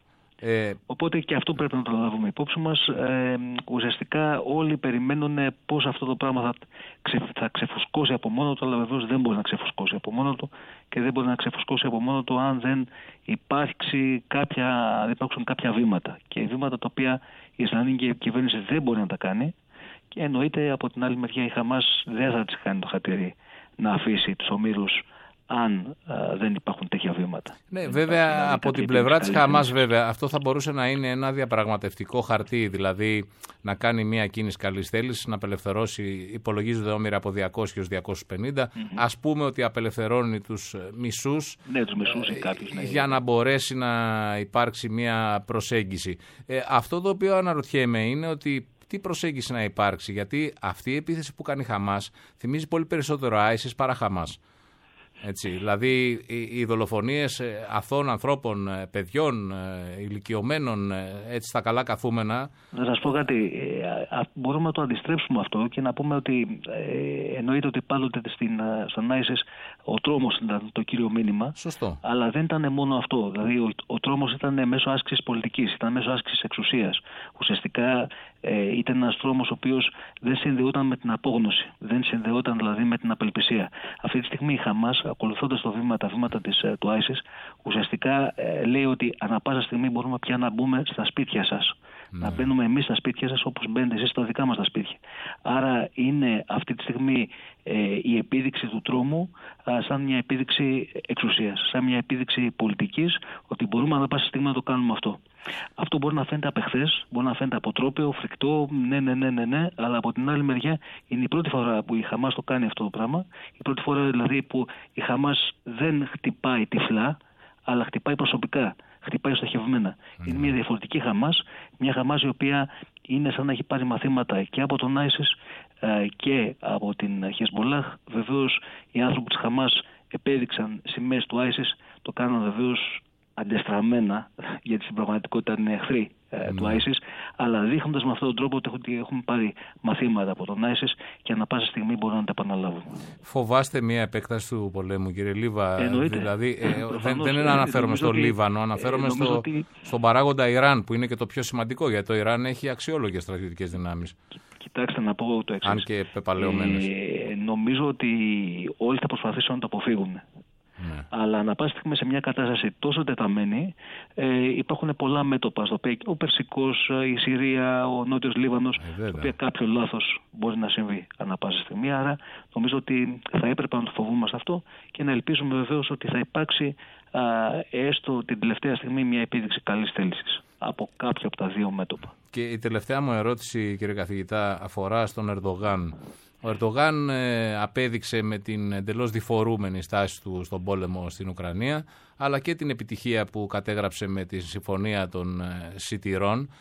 Οπότε και αυτό πρέπει να το λάβουμε υπόψη μας. Ουσιαστικά όλοι περιμένουν πώς αυτό το πράγμα θα ξεφουσκώσει από μόνο του, αλλά βεβαίως δεν μπορεί να ξεφουσκώσει από μόνο του και δεν μπορεί να ξεφουσκώσει από μόνο του αν δεν υπάρξουν κάποια βήματα. Και βήματα τα οποία η Ισραηλινή κυβέρνηση δεν μπορεί να τα κάνει, και εννοείται από την άλλη μεριά η Χαμάς δεν θα της κάνει το χατήρι να αφήσει τους ομήρους αν δεν υπάρχουν τέτοια βήματα. Ναι, βέβαια από την πλευρά της Χαμάς, βέβαια, αυτό θα μπορούσε να είναι ένα διαπραγματευτικό χαρτί, δηλαδή να κάνει μια κίνηση καλής θέλησης, να απελευθερώσει, υπολογίζονται όμοιρα από 200 έως 250, ας πούμε ότι απελευθερώνει τους μισούς, τους μισούς ή κάποιους, για να μπορέσει να υπάρξει μια προσέγγιση. Αυτό το οποίο αναρωτιέμαι είναι ότι τι προσέγγιση να υπάρξει, γιατί αυτή η επίθεση που κάνει η Χαμάς θυμίζει πολύ περισσότερο ISIS παρά Χαμάς. Έτσι, δηλαδή οι δολοφονίες αθώων ανθρώπων, παιδιών, ηλικιωμένων, έτσι στα καλά καθούμενα. Να σας πω κάτι, μπορούμε να το αντιστρέψουμε αυτό και να πούμε ότι εννοείται ότι πάντοτε στον ISIS ο τρόμος ήταν το κύριο μήνυμα. Σωστό. Αλλά δεν ήταν μόνο αυτό, δηλαδή ο τρόμος ήταν μέσω άσκησης πολιτικής, ήταν μέσω άσκησης εξουσίας. Ουσιαστικά ήταν ένας τρόμος ο οποίος δεν συνδεόταν με την απόγνωση, δεν συνδεόταν δηλαδή με την απελπισία. Αυτή τη στιγμή η Χαμάς, ακολουθώντας τα βήματα του ISIS, ουσιαστικά λέει ότι ανά πάσα στιγμή μπορούμε πια να μπούμε στα σπίτια σας. Ναι. Να μπαίνουμε εμείς στα σπίτια σας όπως μπαίνετε εσείς στα δικά μας τα σπίτια. Άρα είναι αυτή τη στιγμή η επίδειξη του τρόμου σαν μια επίδειξη εξουσίας, σαν μια επίδειξη πολιτικής, ότι μπορούμε ανά πάσα στιγμή να το κάνουμε αυτό. Αυτό μπορεί να φαίνεται απεχθές, μπορεί να φαίνεται αποτρόπαιο, φρικτό, ναι, αλλά από την άλλη μεριά είναι η πρώτη φορά που η Χαμάς το κάνει αυτό το πράγμα. Η πρώτη φορά δηλαδή που η Χαμάς δεν χτυπάει τυφλά, αλλά χτυπάει προσωπικά, χτυπάει στοχευμένα. Είναι μια διαφορετική Χαμάς, μια Χαμάς η οποία είναι σαν να έχει πάρει μαθήματα και από τον ISIS και από την Χεσμολάχ. Βεβαίως οι άνθρωποι της Χαμάς επέδειξαν σημαίες του ISIS, το κάναν βεβαίως αντεστραμμένα, γιατί στην πραγματικότητα είναι εχθροί του ISIS, αλλά δείχνοντας με αυτόν τον τρόπο ότι έχουμε πάρει μαθήματα από τον ISIS και ανά πάσα στιγμή μπορούν να τα επαναλάβουν. Φοβάστε μια επέκταση του πολέμου, κύριε Λίβα? Δηλαδή, δεν είναι αναφέρομαι στο Λίβανο, αναφέρομαι στον παράγοντα Ιράν, που είναι και το πιο σημαντικό, γιατί το Ιράν έχει αξιόλογες στρατιωτικές δυνάμεις. Κοιτάξτε, να πω το εξής. Αν και πεπαλαιωμένες. Νομίζω ότι όλοι θα προσπαθήσουν να το αποφύγουν. Ναι. Αλλά ανά πάση στιγμή σε μια κατάσταση τόσο τεταμένη υπάρχουν πολλά μέτωπα, στο οποίο ο Περσικός, η Συρία, ο Νότιος Λίβανος, το οποίο κάποιο λάθος μπορεί να συμβεί ανά πάση στιγμή. Άρα νομίζω ότι θα έπρεπε να το φοβούμαστε αυτό και να ελπίζουμε βεβαίως ότι θα υπάρξει έστω την τελευταία στιγμή μια επίδειξη καλής θέλησης από κάποιο από τα δύο μέτωπα. Και η τελευταία μου ερώτηση, κύριε καθηγητά, αφορά στον Ερντογάν. Ο Ερντογάν απέδειξε με την εντελώς διφορούμενη στάση του στον πόλεμο στην Ουκρανία, αλλά και την επιτυχία που κατέγραψε με τη συμφωνία των σιτηρών,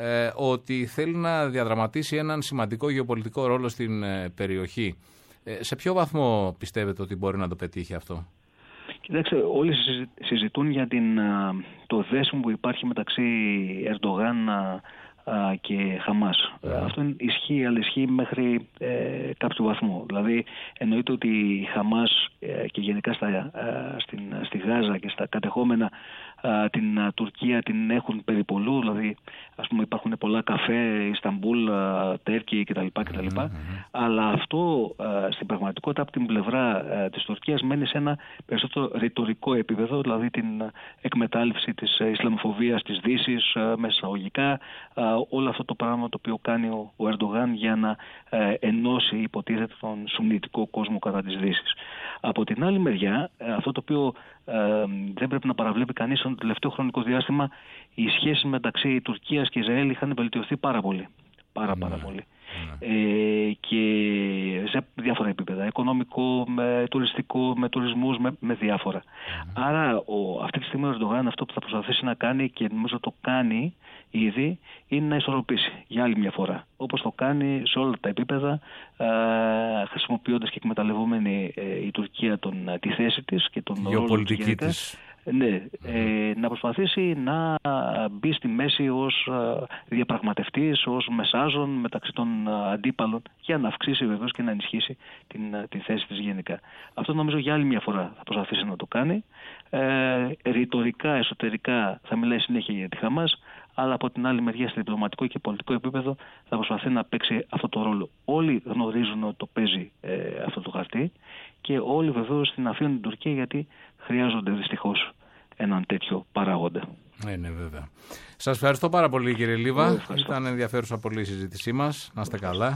ότι θέλει να διαδραματίσει έναν σημαντικό γεωπολιτικό ρόλο στην περιοχή. Σε ποιο βαθμό πιστεύετε ότι μπορεί να το πετύχει αυτό? Κοιτάξτε, όλοι συζητούν για το δέσιμο που υπάρχει μεταξύ Ερντογάν και Χαμάς. Αυτό ισχύει, αλλά ισχύει μέχρι κάποιο βαθμό. Δηλαδή, εννοείται ότι η Χαμάς και γενικά στη Γάζα και στα κατεχόμενα την Τουρκία την έχουν περιπολού, δηλαδή ας πούμε υπάρχουν πολλά καφέ, Ισταμπούλ, Τέρκη κτλ. Αλλά αυτό στην πραγματικότητα από την πλευρά της Τουρκίας μένει σε ένα περισσότερο ρητορικό επίπεδο, δηλαδή την εκμετάλλευση της Ισλαμοφοβίας της Δύσης, μέσα εισαγωγικά, όλο αυτό το πράγμα το οποίο κάνει ο Ερντογάν για να ενώσει, υποτίθεται, τον σουννιτικό κόσμο κατά της Δύσης. Από την άλλη μεριά, αυτό το οποίο δεν πρέπει να παραβλέπει κανείς, στο τελευταίο χρονικό διάστημα οι σχέσεις μεταξύ Τουρκίας και Ισραήλ είχαν βελτιωθεί πάρα πολύ. Πάρα πολύ. Και σε διάφορα επίπεδα, οικονομικό, με τουριστικό, με τουρισμούς, με διάφορα. Άρα αυτή τη στιγμή ο Ερντογάν αυτό που θα προσπαθήσει να κάνει, και νομίζω το κάνει ήδη, είναι να ισορροπήσει για άλλη μια φορά, όπως το κάνει σε όλα τα επίπεδα, χρησιμοποιώντας και εκμεταλλευόμενη η Τουρκία τη θέση της και τον ρόλο της. Ναι, να προσπαθήσει να μπει στη μέση ως διαπραγματευτής, ως μεσάζων μεταξύ των αντίπαλων, για να αυξήσει βεβαίως και να ενισχύσει τη θέση της γενικά. Αυτό νομίζω για άλλη μια φορά θα προσπαθήσει να το κάνει. Ρητορικά, εσωτερικά θα μιλάει συνέχεια για τη Χαμάς, αλλά από την άλλη μεριά στο διπλωματικό και πολιτικό επίπεδο θα προσπαθεί να παίξει αυτό το ρόλο. Όλοι γνωρίζουν ότι το παίζει αυτό το χαρτί και όλοι βεβαίως την αφήνουν την Τουρκία, γιατί χρειάζονται δυστυχώς έναν τέτοιο παράγοντα. Ναι, βέβαια. Σας ευχαριστώ πάρα πολύ, κύριε Λίβα. Ήταν ενδιαφέρουσα πολύ η συζήτησή μας. Να είστε καλά.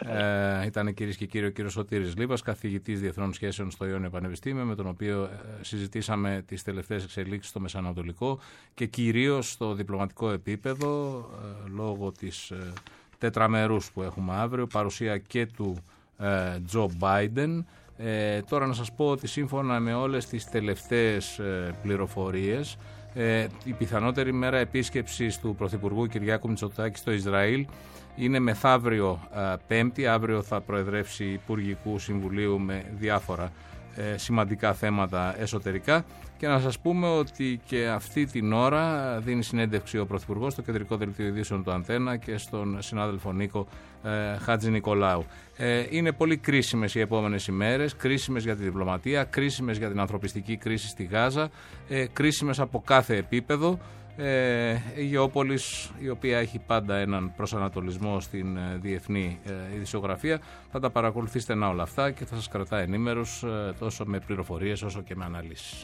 Ήταν, κυρίες και κύριοι, ο κύριος Σωτήρης Λίβας, καθηγητής Διεθνών Σχέσεων στο Ιόνιο Πανεπιστήμιο, με τον οποίο συζητήσαμε τις τελευταίες εξελίξεις στο Μεσανατολικό και κυρίως στο διπλωματικό επίπεδο, λόγω της τετραμερούς που έχουμε αύριο, παρουσία και του Τζο Μπάιντεν. Τώρα να σας πω ότι σύμφωνα με όλες τις τελευταίες πληροφορίες, η πιθανότερη μέρα επίσκεψης του Πρωθυπουργού Κυριάκου Μητσοτάκη στο Ισραήλ είναι μεθαύριο Πέμπτη. Αύριο θα προεδρεύσει Υπουργικού Συμβουλίου με διάφορα σημαντικά θέματα εσωτερικά, και να σας πούμε ότι και αυτή την ώρα δίνει συνέντευξη ο Πρωθυπουργός στο κεντρικό δελτίο ειδήσεων του Αντένα και στον συνάδελφο Νίκο Χατζη Νικολάου. Είναι πολύ κρίσιμες οι επόμενες ημέρες, κρίσιμες για τη διπλωματία, κρίσιμες για την ανθρωπιστική κρίση στη Γάζα, κρίσιμες από κάθε επίπεδο. Η Γεώπολης, η οποία έχει πάντα έναν προσανατολισμό στην διεθνή ειδησιογραφία, θα τα παρακολουθεί στενά όλα αυτά και θα σας κρατά ενήμερους τόσο με πληροφορίες όσο και με αναλύσεις.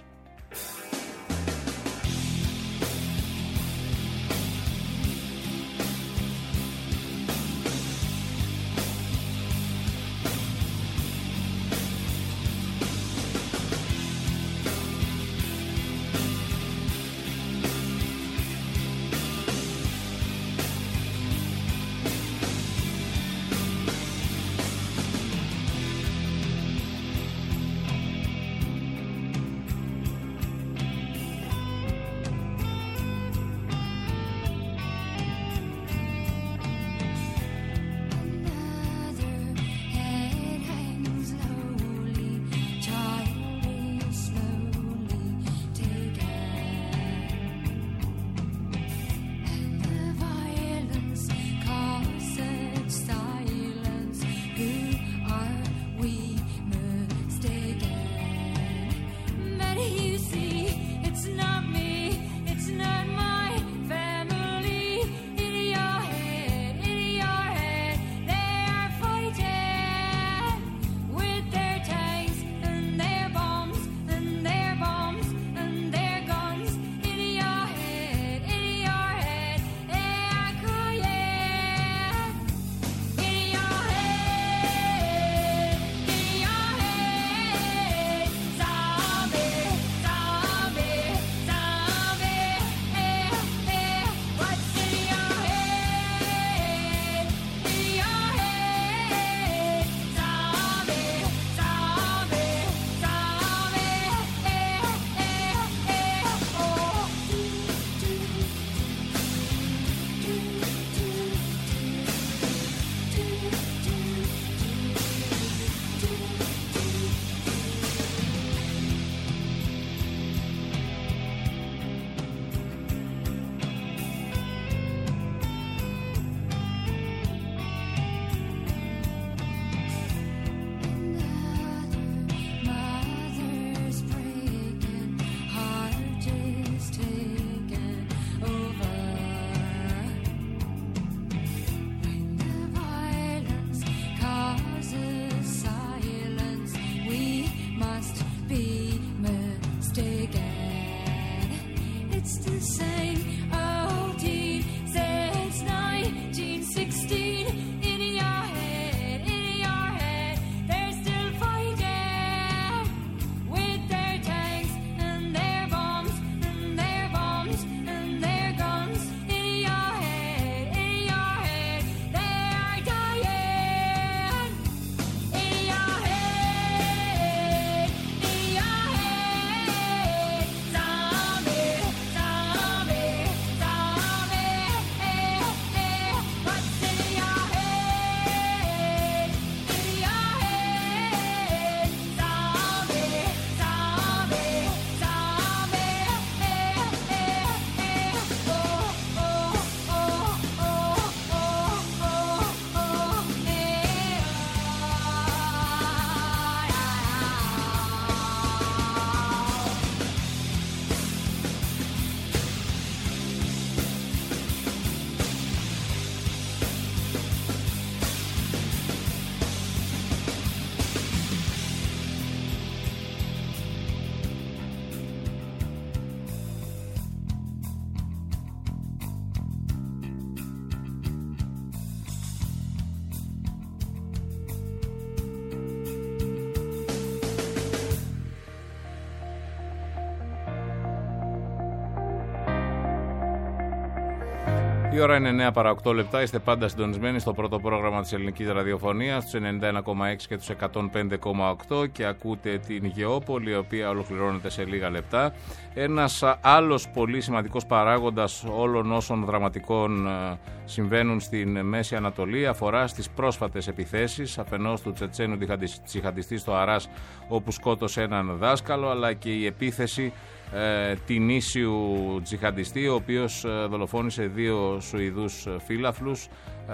Η ώρα είναι 9 παρά 8 λεπτά. Είστε πάντα συντονισμένοι στο πρώτο πρόγραμμα της ελληνικής ραδιοφωνίας, στους 91,6 και τους 105,8, και ακούτε την Γεώπολη, η οποία ολοκληρώνεται σε λίγα λεπτά. Ένας άλλος πολύ σημαντικός παράγοντας όλων όσων δραματικών συμβαίνουν στην Μέση Ανατολή αφορά στις πρόσφατες επιθέσεις, αφενός του Τσετσένου τζιχαντιστή στο Αράς, όπου σκότωσε έναν δάσκαλο, αλλά και η επίθεση την ίσιου τζιχαντιστή, ο οποίος δολοφόνησε 2 Σουηδούς φύλαφλους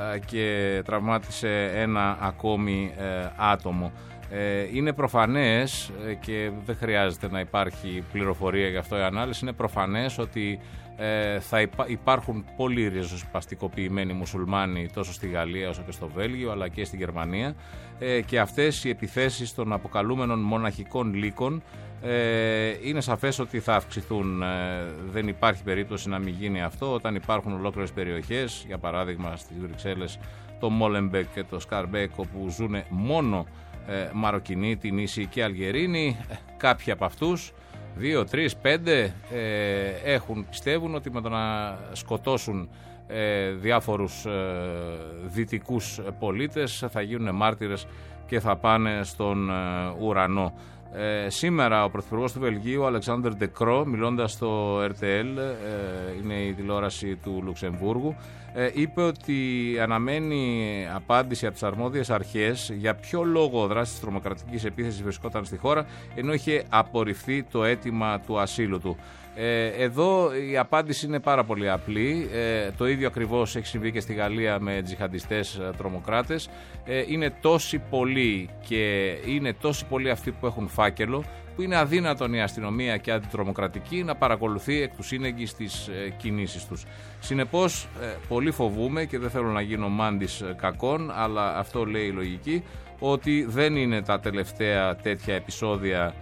και τραυμάτισε ένα ακόμη άτομο. Είναι προφανές, και δεν χρειάζεται να υπάρχει πληροφορία γι' αυτό η ανάλυση, είναι προφανές ότι θα υπάρχουν πολύ ριζοσπαστικοποιημένοι μουσουλμάνοι τόσο στη Γαλλία όσο και στο Βέλγιο, αλλά και στη Γερμανία, και αυτές οι επιθέσεις των αποκαλούμενων μοναχικών λύκων είναι σαφές ότι θα αυξηθούν. Δεν υπάρχει περίπτωση να μην γίνει αυτό όταν υπάρχουν ολόκληρες περιοχές, για παράδειγμα στις Βρυξέλλες το Μόλεμπεκ και το Σκαρμπέκ, όπου ζουν μόνο Μαροκινοί, Τινήσιοι και Αλγερίνοι. Κάποιοι από αυτούς, 2, 3, 5 πιστεύουν ότι με το να σκοτώσουν διάφορους δυτικούς πολίτες θα γίνουν μάρτυρες και θα πάνε στον ουρανό. Σήμερα ο Πρωθυπουργός του Βελγίου, Αλεξάνδερ Ντεκρό, μιλώντας στο RTL, είναι η τηλεόραση του Λουξεμβούργου, είπε ότι αναμένει απάντηση από τις αρμόδιες αρχές για ποιο λόγο ο δράστης της τρομοκρατικής επίθεσης βρισκόταν στη χώρα, ενώ είχε απορριφθεί το αίτημα του ασύλου του. Εδώ η απάντηση είναι πάρα πολύ απλή. Το ίδιο ακριβώς έχει συμβεί και στη Γαλλία με τζιχαντιστές τρομοκράτες. Είναι τόσοι πολλοί, και είναι τόσοι πολλοί αυτοί που έχουν φάκελο, που είναι αδύνατον η αστυνομία και αντιτρομοκρατική να παρακολουθεί εκ του σύνεγγυς τις κινήσεις τους. Συνεπώς, πολύ φοβούμαι, και δεν θέλω να γίνω μάντης κακών, αλλά αυτό λέει η λογική, ότι δεν είναι τα τελευταία τέτοια επεισόδια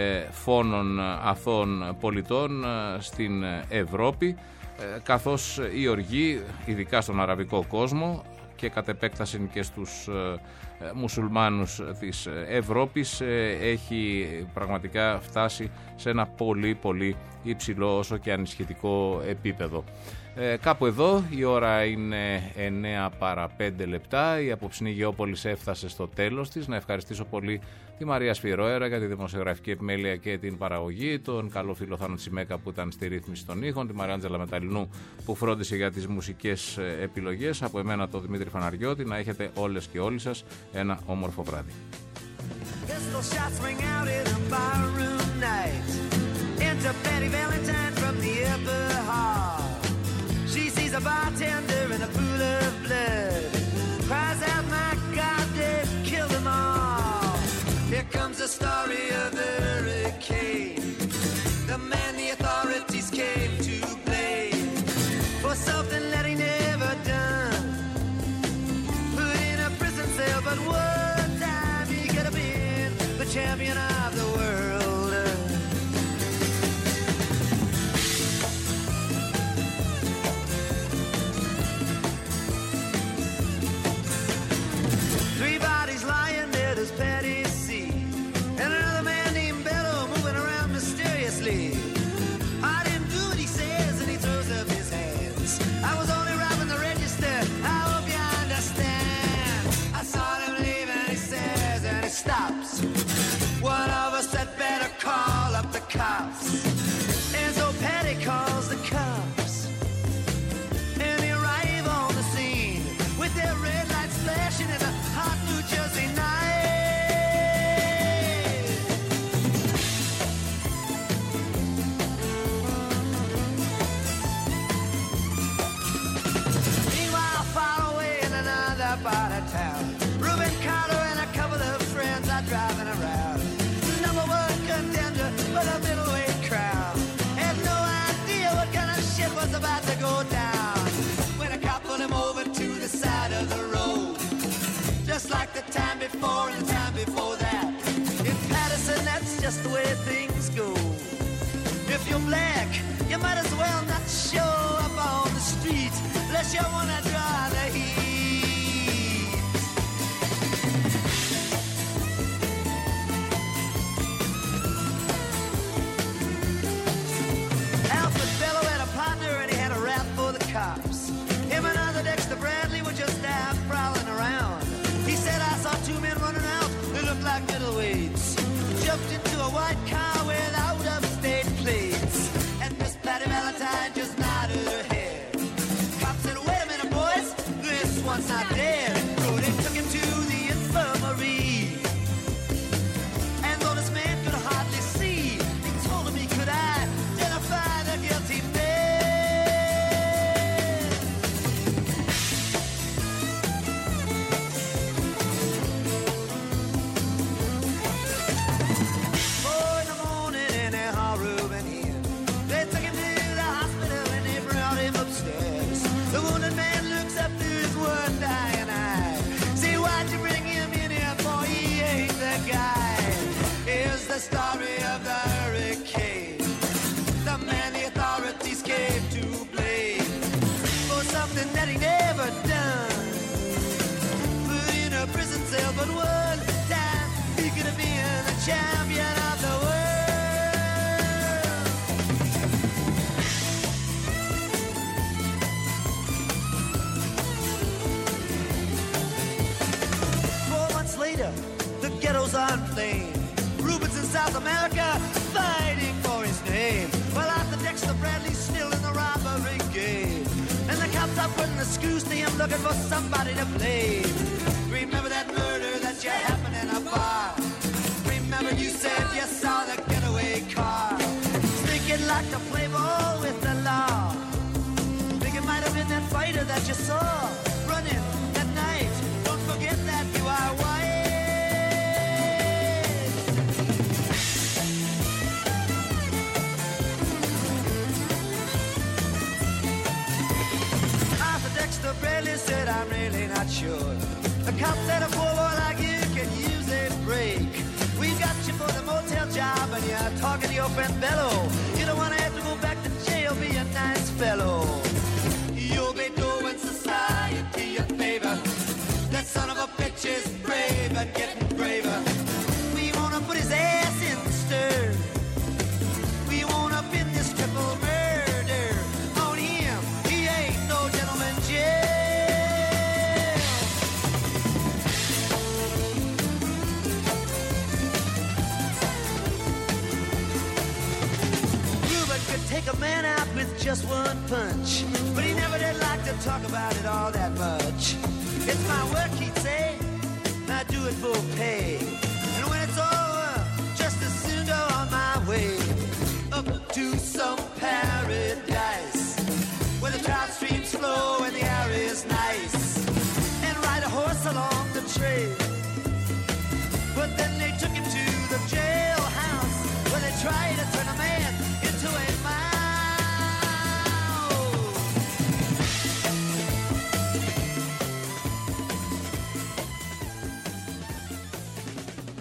φόνων αθώων πολιτών στην Ευρώπη, καθώς η οργή, ειδικά στον αραβικό κόσμο και κατ' επέκταση και στους μουσουλμάνους της Ευρώπης, έχει πραγματικά φτάσει σε ένα πολύ πολύ υψηλό όσο και ανησυχητικό επίπεδο. Κάπου εδώ η ώρα είναι 9 παρά 5 λεπτά. Η απόψινή Γεώπολης έφτασε στο τέλος της. Να ευχαριστήσω πολύ τη Μαρία Σφυρόερα για τη δημοσιογραφική επιμέλεια και την παραγωγή, τον καλό φίλο Θάνο Τσιμέκα που ήταν στη ρύθμιση των ήχων, τη Μαράντζελα Μεταλλινού που φρόντισε για τις μουσικές επιλογές. Από εμένα τον Δημήτρη Φαναριώτη, να έχετε όλες και όλοι σας ένα όμορφο βράδυ. She sees a bartender in a pool of blood, cries out, my God, they've killed them all. Here comes the story of the hurricane, the man the authorities came to blame for something that he never done, put in a prison cell, but one time he could have been the champion of the world. Cops. And so Patty calls the cops, and they arrive on the scene with their red lights flashing in a hot New Jersey night. Meanwhile, far away in another part of town, Reuben Carter and a couple of friends are driving around. Number one contender for the middleweight crown had no idea what kind of shit was about to go down when a cop put him over to the side of the road, just like the time before and the time before that. In Patterson, that's just the way things go. If you're black, you might as well not show up on the street unless you want to draw the heat. Cops. jumped into a white car with out-of-state plates, and Miss Patty Valentine just nodded her head. Cop said, wait a minute, boys, this one's not dead. So they took him to the infirmary, and though this man could hardly see, he told him he could identify the guilty man. The story of the hurricane, the man the authorities came to blame for something that he never done. Put in a prison cell, but one time he could have been the champion of the world. 4 months later, the ghettos are inflamed. Rubens in South America fighting for his name. Well, Arthur Dexter Bradley's still in the robbery game, and the cops are putting the screws to him, looking for somebody to blame. Remember that murder that you happened in a bar? Remember you said you saw the getaway car? Think you'd like to play ball with the law? Think it might have been that fighter that you saw running that night? Don't forget that you are white. Dexter Bradley said, I'm really not sure. The cop said a poor boy like you can use a break. We got you for the motel job and you're talking to your friend Bello. You don't want to have to go back to jail, be a nice fellow. You'll be doing society a favor. That son of a bitch is brave and getting braver. We want to put his ass in the stir. We want to pin this triple murder on him. He ain't no gentleman jail. Ruben could take a man out with just one punch, but he never did like to talk about it all that much. It's my work, he'd say, I do it for pay. And when it's over, just as soon go on my way up to some paradise where the trout stream